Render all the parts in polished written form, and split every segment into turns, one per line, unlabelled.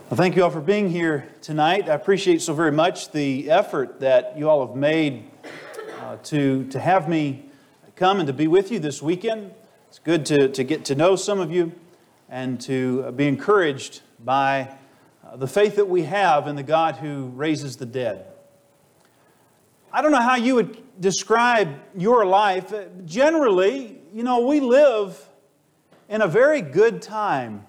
Well, thank you all for being here tonight. I appreciate so very much the effort that you all have made to have me come and to be with you this weekend. It's good to get to know some of you and to be encouraged by the faith that we have in the God who raises the dead. I don't know how you would describe your life. Generally, we live in a very good time.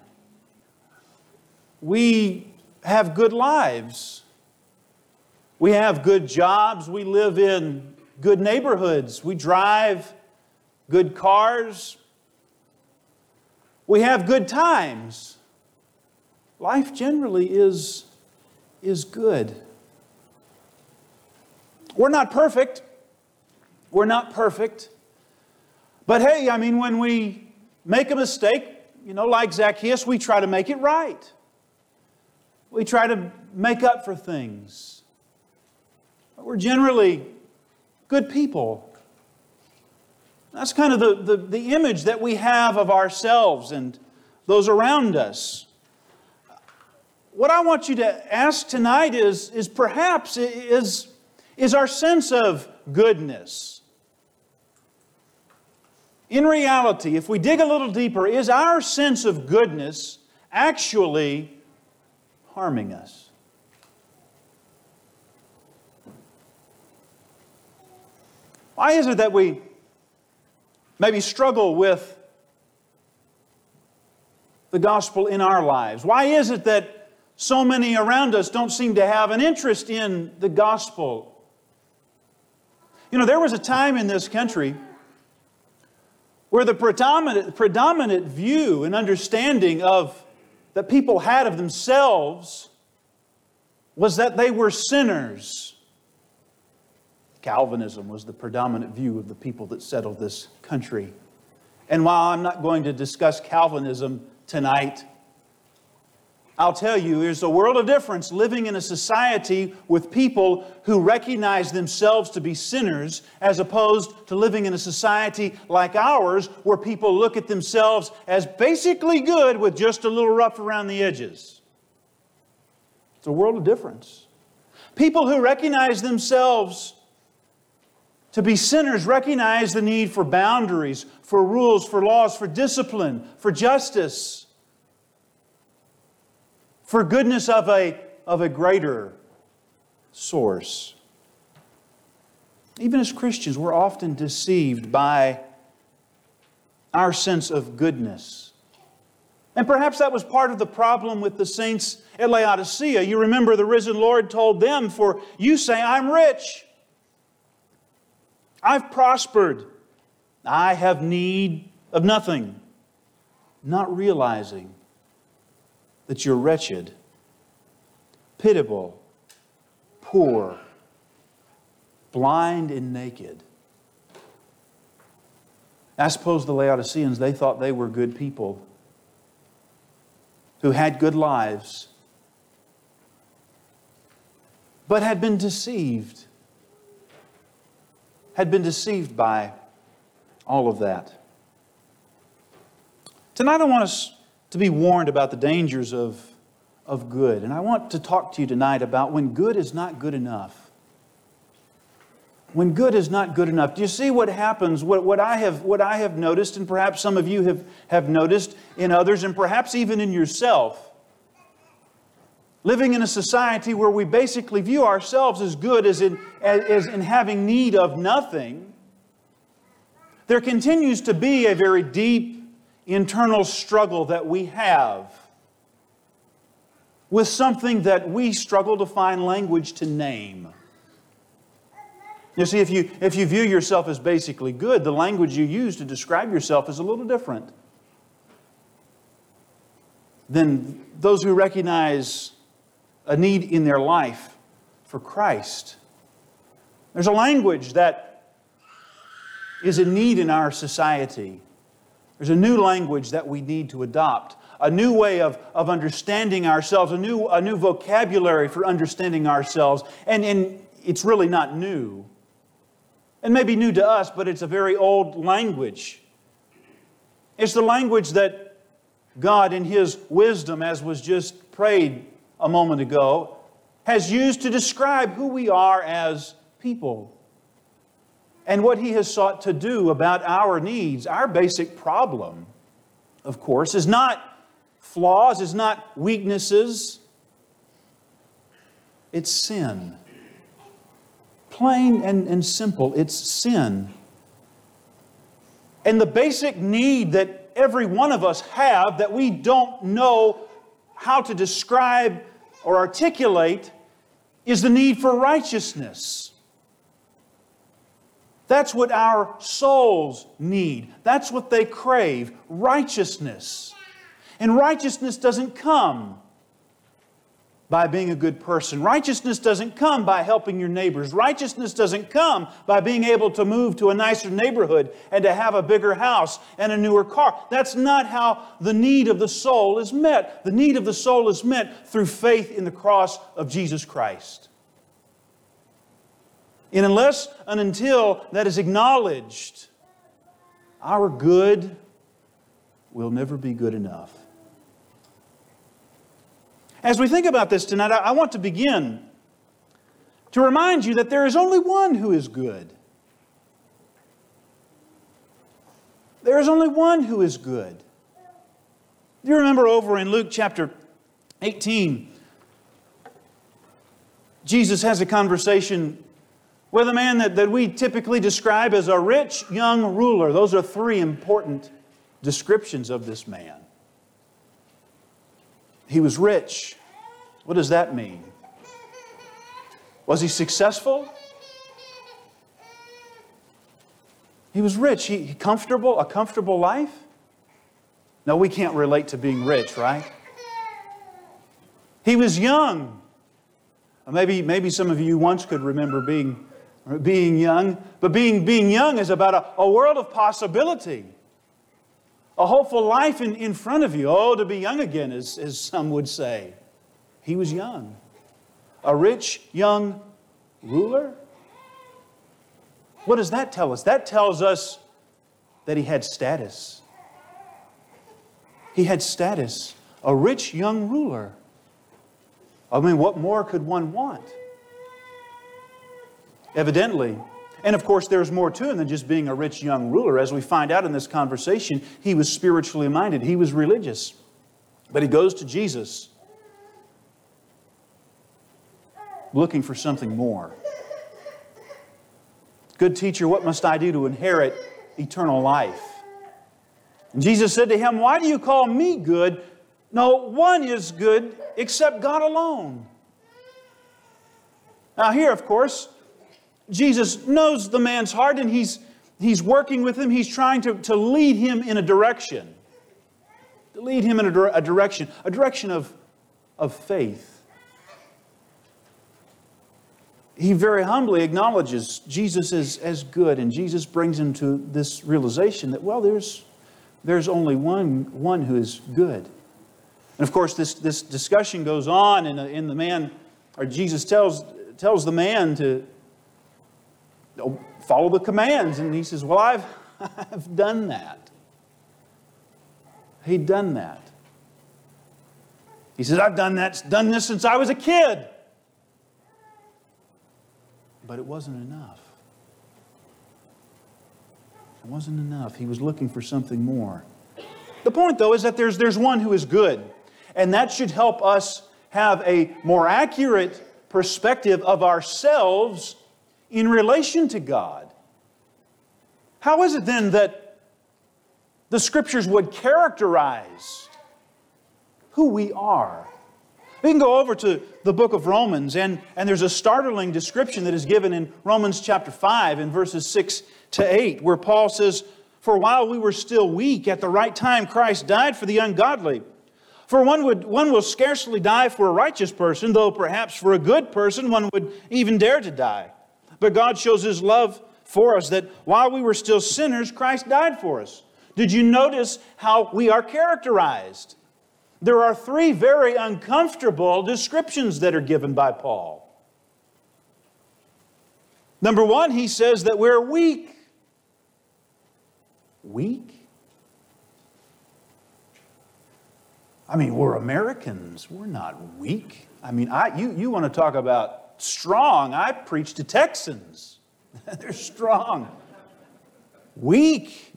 We have good lives. We have good jobs. We live in good neighborhoods. We drive good cars. We have good times. Life generally is good. We're not perfect. We're not perfect. But hey, when we make a mistake, like Zacchaeus, we try to make it right. We try to make up for things. We're generally good people. That's kind of the image that we have of ourselves and those around us. What I want you to ask tonight is perhaps our sense of goodness. In reality, if we dig a little deeper, is our sense of goodness actually harming us? Why is it that we maybe struggle with the gospel in our lives? Why is it that so many around us don't seem to have an interest in the gospel? There was a time in this country where the predominant view and understanding that people had of themselves was that they were sinners. Calvinism was the predominant view of the people that settled this country. And while I'm not going to discuss Calvinism tonight, I'll tell you, there's a world of difference living in a society with people who recognize themselves to be sinners as opposed to living in a society like ours where people look at themselves as basically good with just a little rough around the edges. It's a world of difference. People who recognize themselves to be sinners recognize the need for boundaries, for rules, for laws, for discipline, for justice, for goodness of a greater source. Even as Christians, we're often deceived by our sense of goodness. And perhaps that was part of the problem with the saints at Laodicea. You remember the risen Lord told them, "For you say, I'm rich. I've prospered. I have need of nothing." Not realizing that you're wretched, pitiable, poor, blind and naked. I suppose the Laodiceans, they thought they were good people who had good lives, but had been deceived by all of that. Tonight I want us to be warned about the dangers of good. And I want to talk to you tonight about when good is not good enough. When good is not good enough. Do you see what happens? What I have noticed, and perhaps some of you have noticed in others, and perhaps even in yourself. Living in a society where we basically view ourselves as good as in having need of nothing, there continues to be a very deep internal struggle that we have with something that we struggle to find language to name. You see, if you view yourself as basically good, the language you use to describe yourself is a little different than those who recognize a need in their life for Christ. There's a language that is in need in our society. There's a new language that we need to adopt, a new way of understanding ourselves, a new vocabulary for understanding ourselves. And it's really not new. And maybe new to us, but it's a very old language. It's the language that God in His wisdom, as was just prayed a moment ago, has used to describe who we are as people and what He has sought to do about our needs. Our basic problem, of course, is not flaws, is not weaknesses. It's sin. Plain and simple, it's sin. And the basic need that every one of us have that we don't know how to describe or articulate is the need for righteousness. That's what our souls need. That's what they crave, righteousness. And righteousness doesn't come by being a good person. Righteousness doesn't come by helping your neighbors. Righteousness doesn't come by being able to move to a nicer neighborhood and to have a bigger house and a newer car. That's not how the need of the soul is met. The need of the soul is met through faith in the cross of Jesus Christ. And unless and until that is acknowledged, our good will never be good enough. As we think about this tonight, I want to begin to remind you that there is only one who is good. There is only one who is good. You remember over in Luke chapter 18, Jesus has a conversation with a man that we typically describe as a rich young ruler. Those are three important descriptions of this man. He was rich. What does that mean? Was he successful? He was rich. He comfortable, a comfortable life? No, we can't relate to being rich, right? He was young. Maybe some of you once could remember being young, but being young is about a world of possibility. A hopeful life in front of you. Oh, to be young again, as some would say. He was young. A rich young ruler? What does that tell us? That tells us that he had status. He had status. A rich young ruler. I mean, what more could one want? Evidently. And of course, there's more to him than just being a rich young ruler. As we find out in this conversation, he was spiritually minded. He was religious. But he goes to Jesus looking for something more. Good teacher, what must I do to inherit eternal life? And Jesus said to him, why do you call me good? No one is good except God alone. Now here, of course, Jesus knows the man's heart and He's working with him. He's trying to lead him in a direction. To lead him in a direction of faith. He very humbly acknowledges Jesus as good, and Jesus brings him to this realization that, well, there's only one who is good. And of course, this discussion goes on, and the man, or Jesus tells the man to follow the commands, and he says, well, I've done that. He'd done that. He says, I've done this since I was a kid. But it wasn't enough. It wasn't enough. He was looking for something more. The point, though, is that there's one who is good. And that should help us have a more accurate perspective of ourselves in relation to God. How is it then that the Scriptures would characterize who we are? We can go over to the book of Romans, and there's a startling description that is given in Romans chapter 5 in verses 6 to 8, where Paul says, for while we were still weak, at the right time Christ died for the ungodly. For one will scarcely die for a righteous person, though perhaps for a good person one would even dare to die. But God shows His love for us, that while we were still sinners, Christ died for us. Did you notice how we are characterized? There are three very uncomfortable descriptions that are given by Paul. Number one, he says that we're weak. Weak? I mean, we're Americans. We're not weak. I mean, you want to talk about strong. I preach to Texans. They're strong. Weak.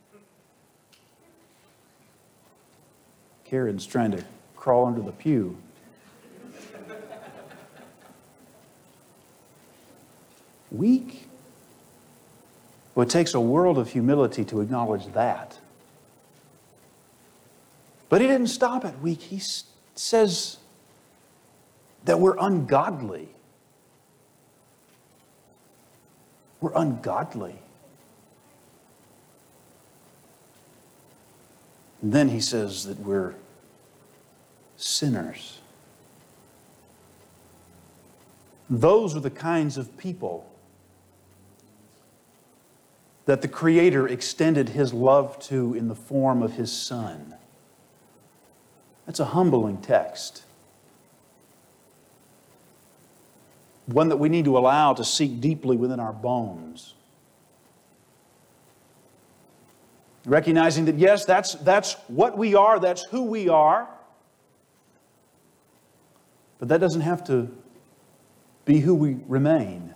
Karen's trying to crawl under the pew. Weak. Well, it takes a world of humility to acknowledge that. But he didn't stop at weak. He says that we're ungodly. We're ungodly. And then he says that we're sinners. Those are the kinds of people that the Creator extended His love to in the form of His Son. That's a humbling text. One that we need to allow to seek deeply within our bones. Recognizing that, yes, that's what we are, that's who we are. But that doesn't have to be who we remain.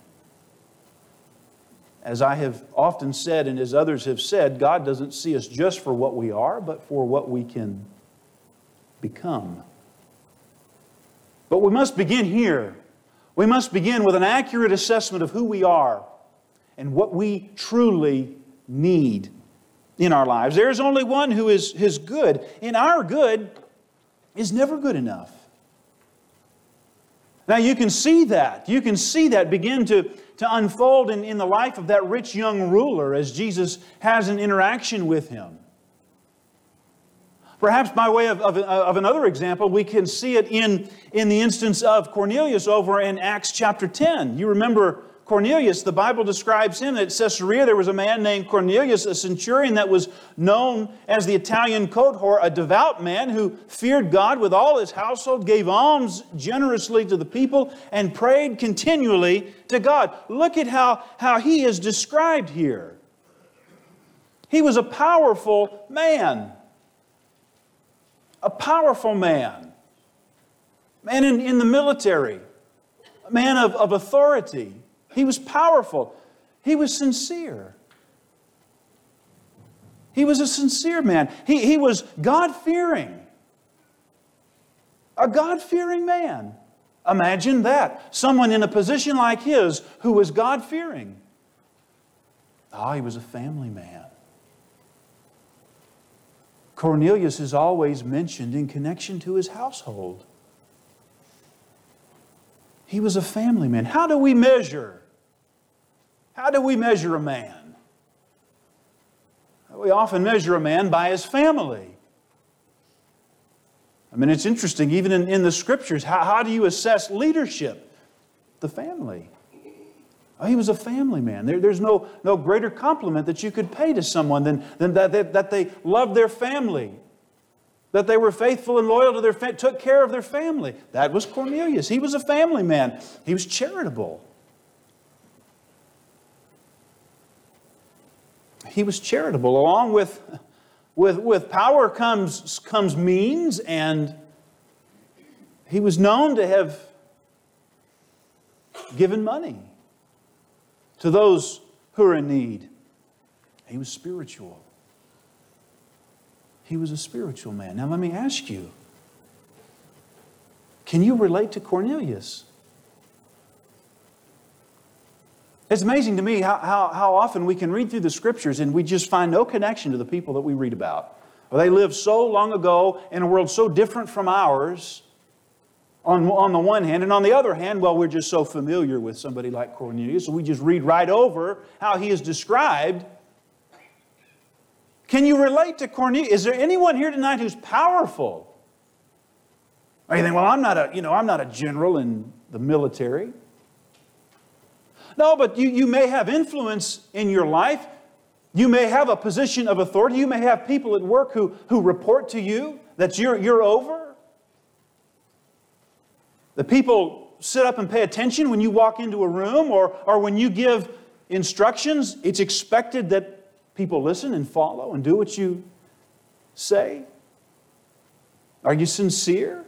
As I have often said, and as others have said, God doesn't see us just for what we are, but for what we can become. But we must begin here. We must begin with an accurate assessment of who we are and what we truly need in our lives. There is only one who is good, and our good is never good enough. Now you can see that. You can see that begin to unfold in the life of that rich young ruler as Jesus has an interaction with him. Perhaps by way of another example, we can see it in the instance of Cornelius over in Acts chapter 10. You remember Cornelius, the Bible describes him. At Caesarea there was a man named Cornelius, a centurion that was known as the Italian cohort, a devout man who feared God with all his household, gave alms generously to the people, and prayed continually to God. Look at how he is described here. He was a powerful man. A powerful man. Man in the military. A man of authority. He was powerful. He was sincere. He was a sincere man. He was God-fearing. A God-fearing man. Imagine that. Someone in a position like his who was God-fearing. He was a family man. Cornelius is always mentioned in connection to his household. He was a family man. How do we measure? How do we measure a man? We often measure a man by his family. I mean, it's interesting, even in the Scriptures, how do you assess leadership? The family. He was a family man. There's no greater compliment that you could pay to someone than that they loved their family, that they were faithful and loyal to their family, took care of their family. That was Cornelius. He was a family man. He was charitable. He was charitable. Along with power comes means, and he was known to have given money to those who are in need. He was spiritual. He was a spiritual man. Now let me ask you, can you relate to Cornelius? It's amazing to me how often we can read through the Scriptures and we just find no connection to the people that we read about. Well, they lived so long ago in a world so different from ours, on the one hand, and on the other hand, well, we're just so familiar with somebody like Cornelius, so we just read right over how he is described. Can you relate to Cornelius? Is there anyone here tonight who's powerful? Or you think, well, I'm not a general in the military. No, but you may have influence in your life. You may have a position of authority. You may have people at work who report to you that you're over. The people sit up and pay attention when you walk into a room or when you give instructions. It's expected that people listen and follow and do what you say. Are you sincere?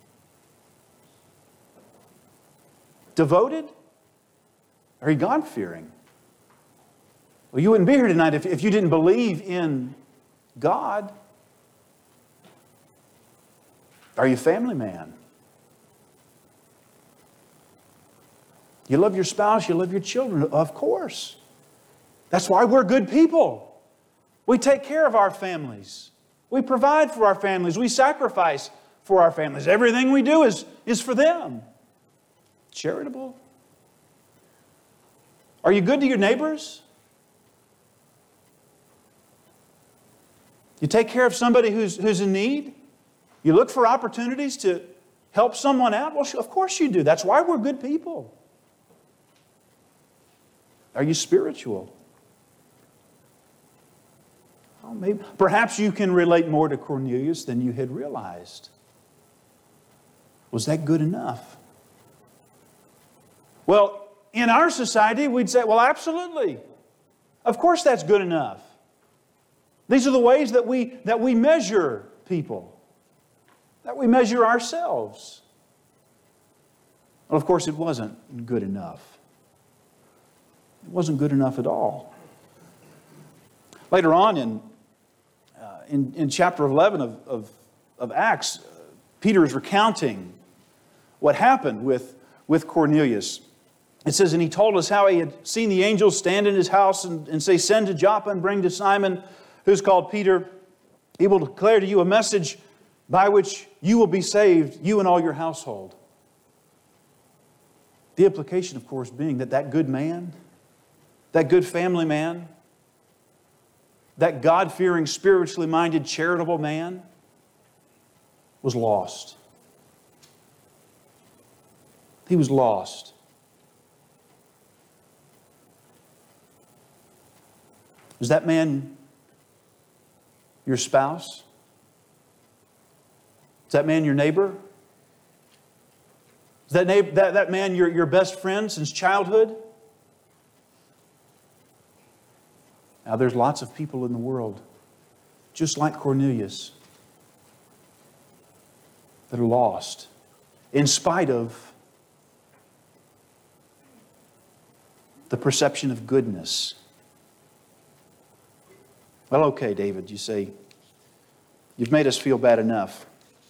Devoted? Are you God-fearing? Well, you wouldn't be here tonight if you didn't believe in God. Are you a family man? You love your spouse, you love your children, of course. That's why we're good people. We take care of our families. We provide for our families. We sacrifice for our families. Everything we do is for them. Charitable. Are you good to your neighbors? You take care of somebody who's in need? You look for opportunities to help someone out? Well, of course you do. That's why we're good people. Are you spiritual? Well, maybe, perhaps you can relate more to Cornelius than you had realized. Was that good enough? Well, in our society, we'd say, well, absolutely. Of course that's good enough. These are the ways that we measure people, that we measure ourselves. Well, of course, it wasn't good enough. It wasn't good enough at all. Later on in chapter 11 of Acts, Peter is recounting what happened with Cornelius. It says, and he told us how he had seen the angels stand in his house and say, send to Joppa and bring to Simon, who's called Peter. He will declare to you a message by which you will be saved, you and all your household. The implication, of course, being that good man, that good family man, that God-fearing, spiritually minded, charitable man was lost. He was lost. Is that man your spouse? Is that man your neighbor? Is that man your best friend since childhood? Now, there's lots of people in the world, just like Cornelius, that are lost in spite of the perception of goodness. Well, okay, David, you say, you've made us feel bad enough.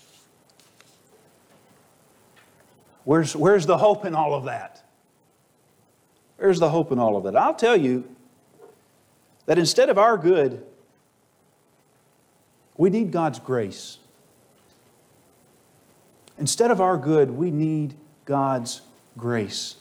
Where's the hope in all of that? Where's the hope in all of that? I'll tell you that instead of our good, we need God's grace. Instead of our good, we need God's grace.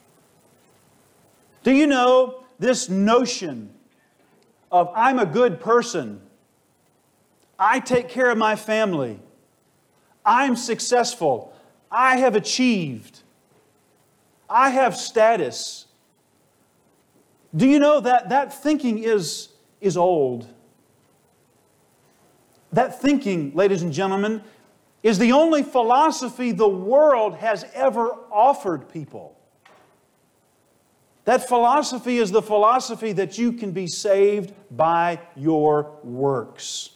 Do you know this notion of I'm a good person, I take care of my family, I'm successful, I have achieved, I have status. Do you know that thinking is old? That thinking, ladies and gentlemen, is the only philosophy the world has ever offered people. That philosophy is the philosophy that you can be saved by your works.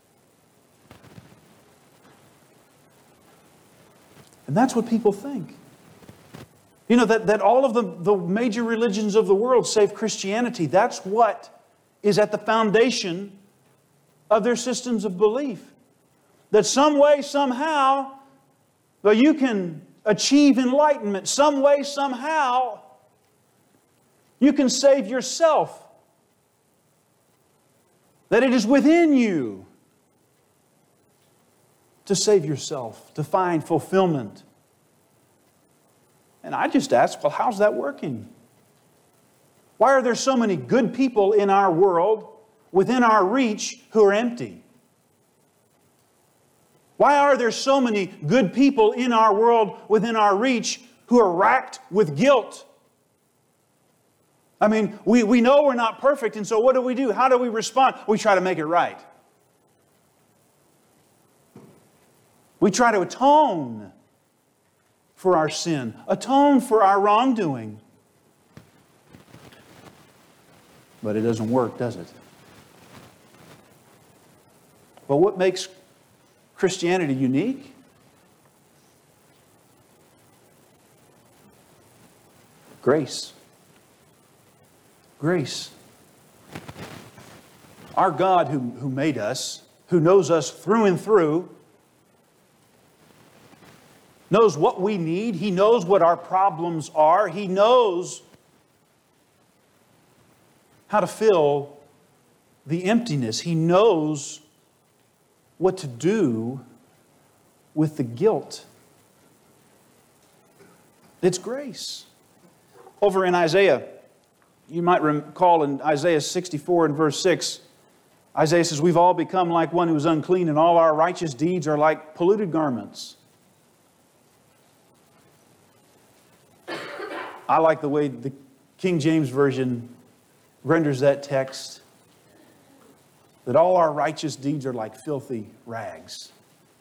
And that's what people think. You know, that all of the major religions of the world, save Christianity, that's what is at the foundation of their systems of belief. That some way, somehow, well, you can achieve enlightenment. Some way, somehow, you can save yourself. That it is within you to save yourself, to find fulfillment. And I just ask, well, how's that working? Why are there so many good people in our world, within our reach, who are empty? Why are there so many good people in our world, within our reach, who are racked with guilt? I mean, we know we're not perfect, and so what do? How do we respond? We try to make it right. We try to atone for our sin, atone for our wrongdoing. But it doesn't work, does it? Well, what makes Christianity unique? Grace. Grace. Our God who made us, who knows us through and through, knows what we need. He knows what our problems are. He knows how to fill the emptiness. He knows what to do with the guilt. It's grace. Over in Isaiah, you might recall in Isaiah 64 and verse 6, Isaiah says, we've all become like one who is unclean, and all our righteous deeds are like polluted garments. I like the way the King James Version renders that text, that all our righteous deeds are like filthy rags.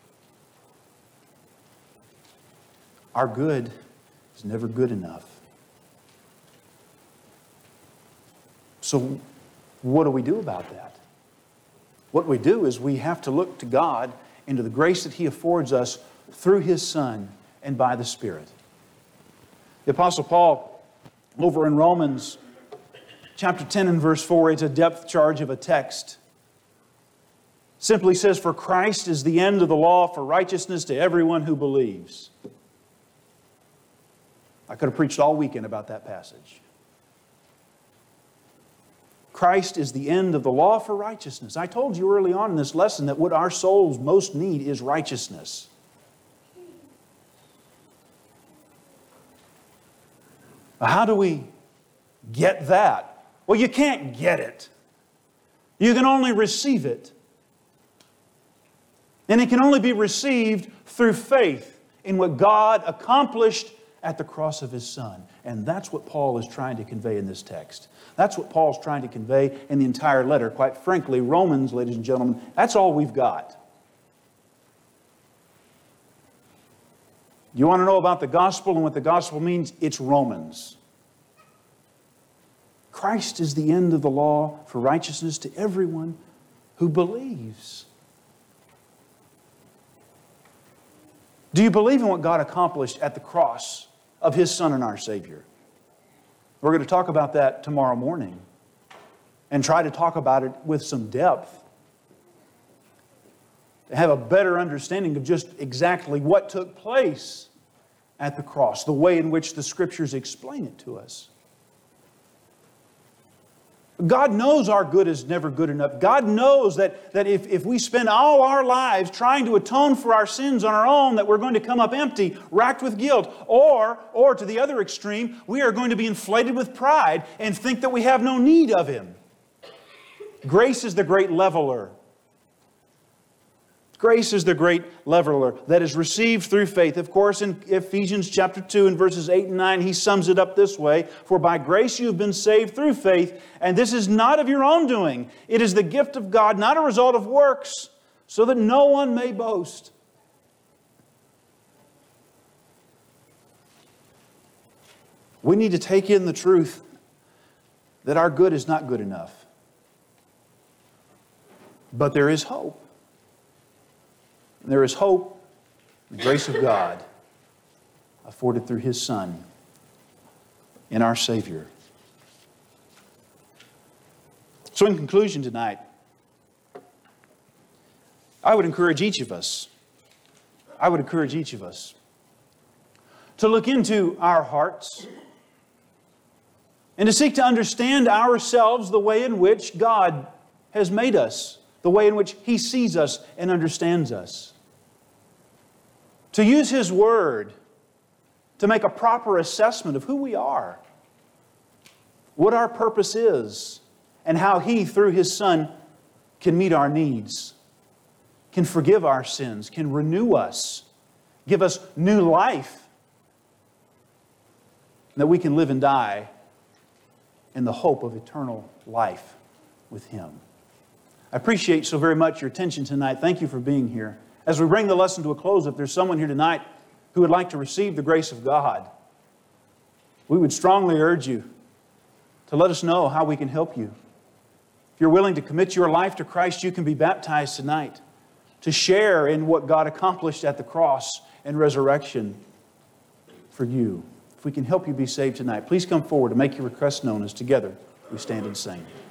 Our good is never good enough. So what do we do about that? What we do is we have to look to God and to the grace that He affords us through His Son and by the Spirit. The Apostle Paul, over in Romans chapter 10 and verse 4, it's a depth charge of a text. Simply says, for Christ is the end of the law for righteousness to everyone who believes. I could have preached all weekend about that passage. Christ is the end of the law for righteousness. I told you early on in this lesson that what our souls most need is righteousness. How do we get that? Well, you can't get it. You can only receive it. And it can only be received through faith in what God accomplished at the cross of His Son. And that's what Paul is trying to convey in this text. That's what Paul's trying to convey in the entire letter. Quite frankly, Romans, ladies and gentlemen, that's all we've got. You want to know about the gospel and what the gospel means? It's Romans. Christ is the end of the law for righteousness to everyone who believes. Do you believe in what God accomplished at the cross of His Son and our Savior? We're going to talk about that tomorrow morning and try to talk about it with some depth to have a better understanding of just exactly what took place at the cross, the way in which the Scriptures explain it to us. God knows our good is never good enough. God knows that if we spend all our lives trying to atone for our sins on our own, that we're going to come up empty, racked with guilt. Or to the other extreme, we are going to be inflated with pride and think that we have no need of Him. Grace is the great leveler. Grace is the great leveler that is received through faith. Of course, in Ephesians chapter 2 and verses 8 and 9, he sums it up this way. For by grace you have been saved through faith, and this is not of your own doing. It is the gift of God, not a result of works, so that no one may boast. We need to take in the truth that our good is not good enough. But there is hope. There is hope in the grace of God afforded through His Son and our Savior. So in conclusion tonight, I would encourage each of us to look into our hearts and to seek to understand ourselves the way in which God has made us, the way in which He sees us and understands us. To use His Word to make a proper assessment of who we are, what our purpose is, and how He, through His Son, can meet our needs, can forgive our sins, can renew us, give us new life, that we can live and die in the hope of eternal life with Him. I appreciate so very much your attention tonight. Thank you for being here. As we bring the lesson to a close, if there's someone here tonight who would like to receive the grace of God, we would strongly urge you to let us know how we can help you. If you're willing to commit your life to Christ, you can be baptized tonight. to share in what God accomplished at the cross and resurrection for you. If we can help you be saved tonight, please come forward and make your request known as together we stand and sing.